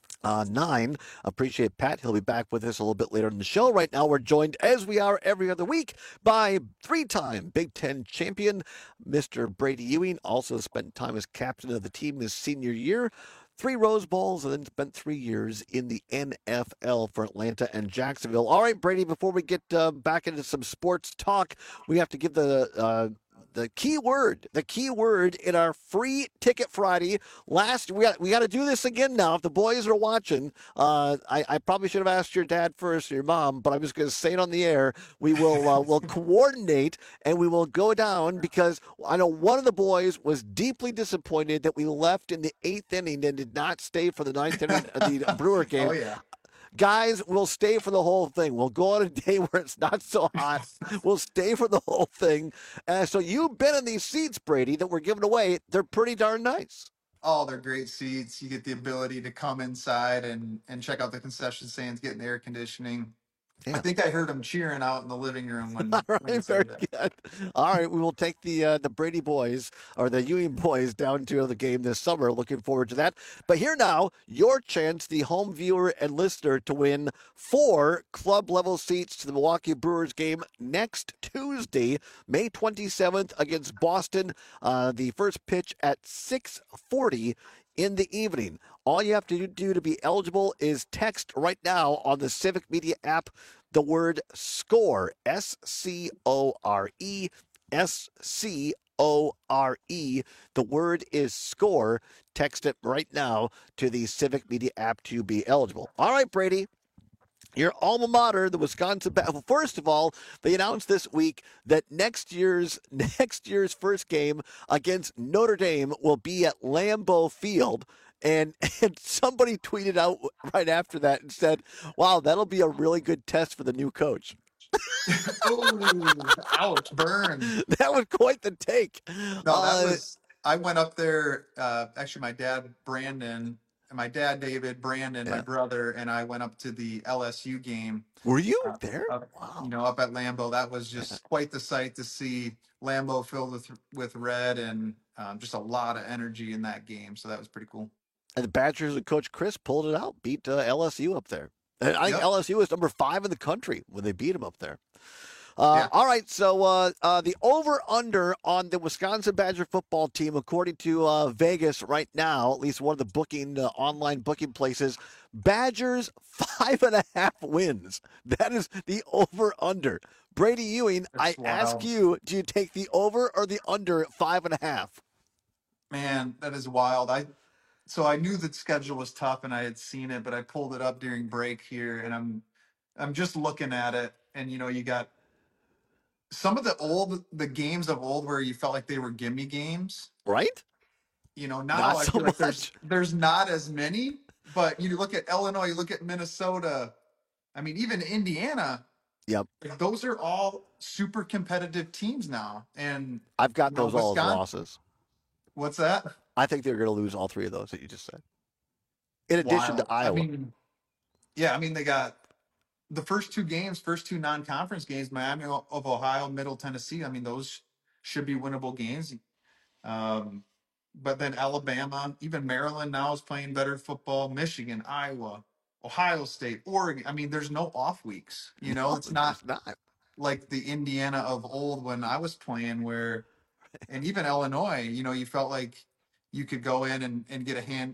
9. Appreciate Pat. He'll be back with us a little bit later in the show. Right now, we're joined, as we are every other week, by three-time Big Ten champion, Mr. Brady Ewing. Also spent time as captain of the team his senior year. 3 Rose Bowls, and then spent 3 years in the NFL for Atlanta and Jacksonville. All right, Brady, before we get back into some sports talk, we have to give the key word in our free ticket Friday. We got to do this again now. If the boys are watching, I probably should have asked your dad first or your mom, but I'm just going to say it on the air. We will we'll coordinate and we will go down, because I know one of the boys was deeply disappointed that we left in the 8th inning and did not stay for the 9th inning of the Brewer game. Oh, yeah. Guys, we'll stay for the whole thing. We'll go on a day where it's not so hot. We'll stay for the whole thing. So you've been in these seats, Brady, that we're giving away. They're pretty darn nice. Oh, they're great seats. You get the ability to come inside and check out the concession stands, get in the air conditioning. Yeah. I think I heard them cheering out in the living room when. All right, when very good. All right, we will take the Brady boys, or the Ewing boys, down to the game this summer. Looking forward to that. But here now, your chance, the home viewer and listener, to win 4 club level seats to the Milwaukee Brewers game next Tuesday, May 27th against Boston. The first pitch at 6:40 in the evening. All you have to do to be eligible is text right now on the Civic Media app the word SCORE, S-C-O-R-E, S-C-O-R-E. The word is SCORE. Text it right now to the Civic Media app to be eligible. All right, Brady. Your alma mater, the Wisconsin. Well, first of all, they announced this week that next year's first game against Notre Dame will be at Lambeau Field. And somebody tweeted out right after that and said, "Wow, that'll be a really good test for the new coach." Ooh, ouch, burn. That was quite the take. No, I went up there. Actually, my dad, Brandon. My dad, David, Brandon, my brother, and I went up to the LSU game. Were you there? Wow. Up at Lambeau. That was just quite the sight to see Lambeau filled with red and just a lot of energy in that game. So that was pretty cool. And the Badgers and Coach Chris pulled it out, beat LSU up there. And I think LSU was number 5 in the country when they beat them up there. All right, so the over-under on the Wisconsin Badger football team, according to Vegas right now, at least one of the online booking places, Badgers 5.5 wins. That is the over-under. Brady Ewing, That's wild. Ask you, do you take the over or the under 5.5? Man, that is wild. So I knew the schedule was tough and I had seen it, but I pulled it up during break here and I'm just looking at it, and you got some of the games of old where you felt like they were gimme games. Right? Now Not I so feel like much. there's not as many, but you look at Illinois, you look at Minnesota, I mean, even Indiana. Yep. Like, those are all super competitive teams now. And I've got those all as losses. What's that? I think they're going to lose all 3 of those that you just said. In addition to Iowa. I mean, they got the first 2 non-conference games, Miami of Ohio, Middle Tennessee. I mean, those should be winnable games. But then Alabama, even Maryland now is playing better football. Michigan, Iowa, Ohio State, Oregon. I mean, there's no off weeks. It's not like the Indiana of old when I was playing and even Illinois, you felt like you could go in and get a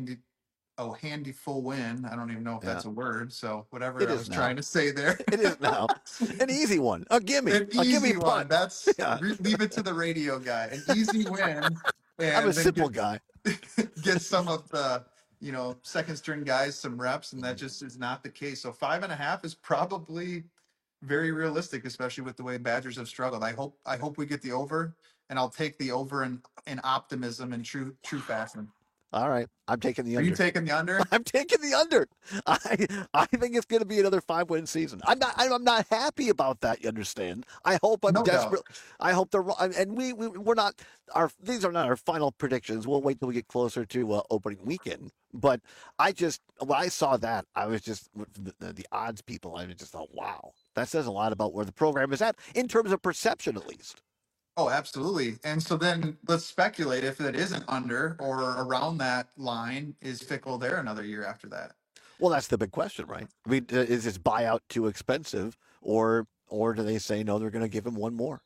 handy full win. I don't even know if that's a word. So whatever I was trying to say there. It is now. An easy one. A gimme. An a easy gimme one. punt. That's leave it to the radio guy. An easy win. And I'm a simple guy. Get some of the, second string guys some reps, and that just is not the case. So 5.5 is probably very realistic, especially with the way Badgers have struggled. I hope we get the over, and I'll take the over in optimism and true fashion. All right, I'm taking the under. Are you taking the under? I'm taking the under. I think it's going to be another 5-win season. I'm not happy about that. You understand? I hope I'm desperate. I hope they're wrong. And we're not. These are not our final predictions. We'll wait till we get closer to opening weekend. But when I saw that, I was just the odds people. I just thought, wow, that says a lot about where the program is at in terms of perception, at least. Oh, absolutely. And so then let's speculate if it isn't under or around that line, is Fickell there another year after that? Well, that's the big question, right? I mean, is this buyout too expensive, or do they say no? They're going to give him one more.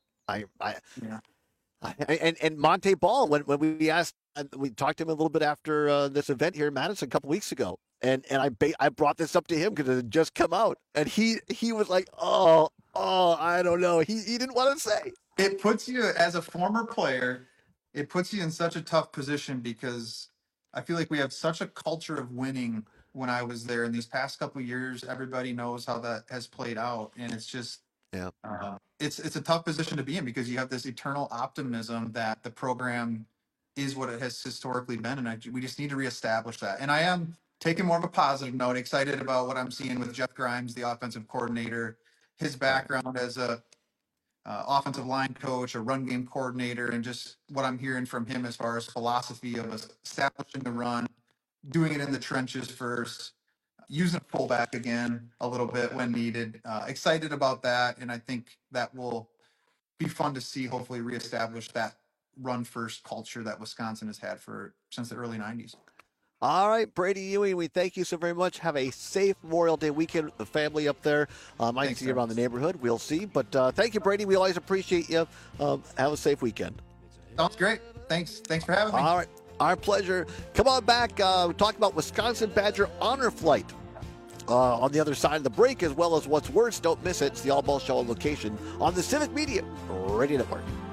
And Monte Ball, when we asked, we talked to him a little bit after this event here in Madison a couple weeks ago, and I brought this up to him because it had just come out, and he was like, oh, I don't know. He didn't want to say. It puts you, as a former player, it puts you in such a tough position because I feel like we have such a culture of winning when I was there. In these past couple of years, everybody knows how that has played out. And it's just, it's a tough position to be in because you have this eternal optimism that the program is what it has historically been. And we just need to reestablish that. And I am taking more of a positive note, excited about what I'm seeing with Jeff Grimes, the offensive coordinator, his background as a offensive line coach, a run game coordinator, and just what I'm hearing from him as far as philosophy of establishing the run, doing it in the trenches first, using a fullback again a little bit when needed. Excited about that, and I think that will be fun to see, hopefully reestablish that run first culture that Wisconsin has had since the early 90s. All right, Brady Ewing, we thank you so very much. Have a safe Memorial Day weekend with the family up there. Might see you around the neighborhood. We'll see. But thank you, Brady. We always appreciate you. Have a safe weekend. Sounds great. Thanks for having me. All right. Our pleasure. Come on back. We talk about Wisconsin Badger Honor Flight on the other side of the break, as well as what's worse. Don't miss it. It's the All Ball Show on location on the Civic Media Radio Network.